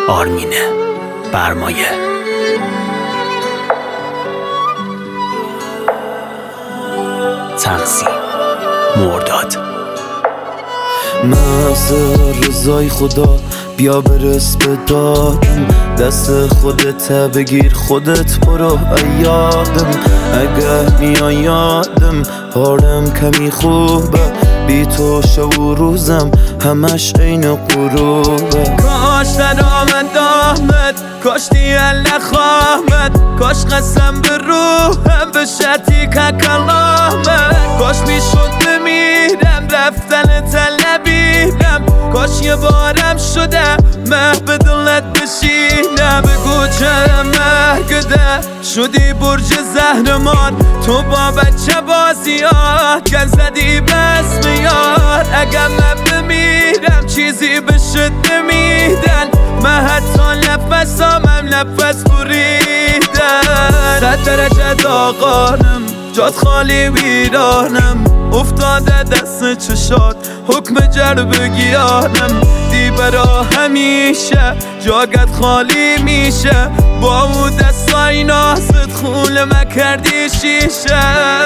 آرمینه برمایه. تنظیم مرداد. محض رضای خدا بیا برس به دادم، دست خودت بگیر خودت برو یادم. اگه میان یادم حالم کمی خوبه، بی تو شب و روزم همش عین غروبه. کاش ندامد آمد، کاش دیل نخواهد، کاش قسم به روحم به شتی که کلامت. کاش میشد بمیرم رفتن طلبیدم، کاش یه بارم شده مه به دلت بشینم. بگو چه مرگده شدی برج زهرمان، تو با بچه بازیات گل زدی بس میار. اگه من بمیرم چیزی بشد نمیدن، من حتی نفسامم نفس بریدن. 100 درجه داغانم جات خالی ویرانم، افتاده دست چشات حکم جرب گیانم. دی برا همیشه جاگت خالی میشه، با او دستای نازت خونه مکردی شیشه.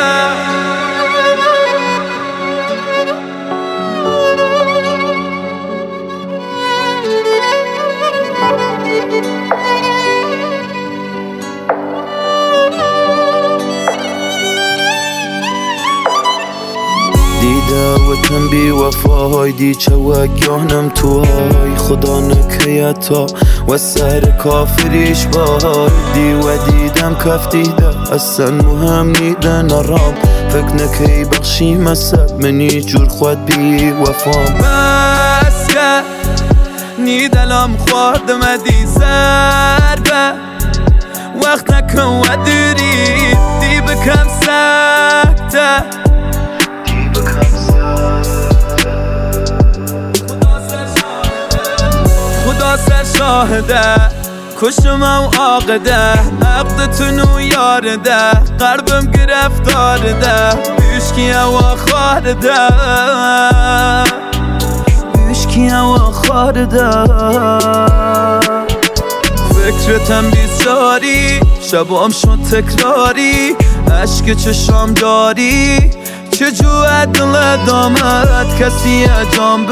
دعوتم بی وفاهای دی چه وگیانم توهای خدا نکیتا و سر کافریش بای دی و دیدم کف دیده اصلا مهم نیده نرام فکر نکی بخشی مسد منی جور خود بی وفام. بس که نیدلم خورد مدی زربه وقت نکن و داری دی بکم سکته. خدا سر شاهده کشم و عاقده، عقدتونو یارده قلبم گرفتارده. بشکی و خارده بشکی و خارده. فکرتم بیزاری شبام شد تکراری، عشق چشام داری چجوه دل دامت کسی جام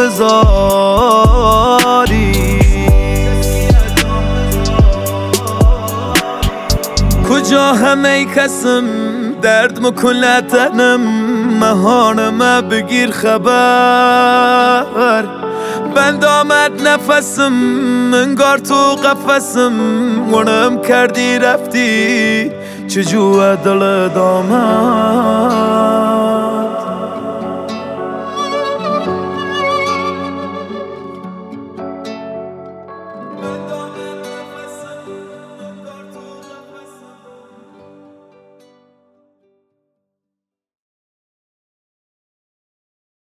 بذاری. کجا همه کسم درد مکن تنم، مهانم بگیر خبر. بند آمد نفسم انگار تو قفسم، گنم کردی رفتی چجوه دل دامت.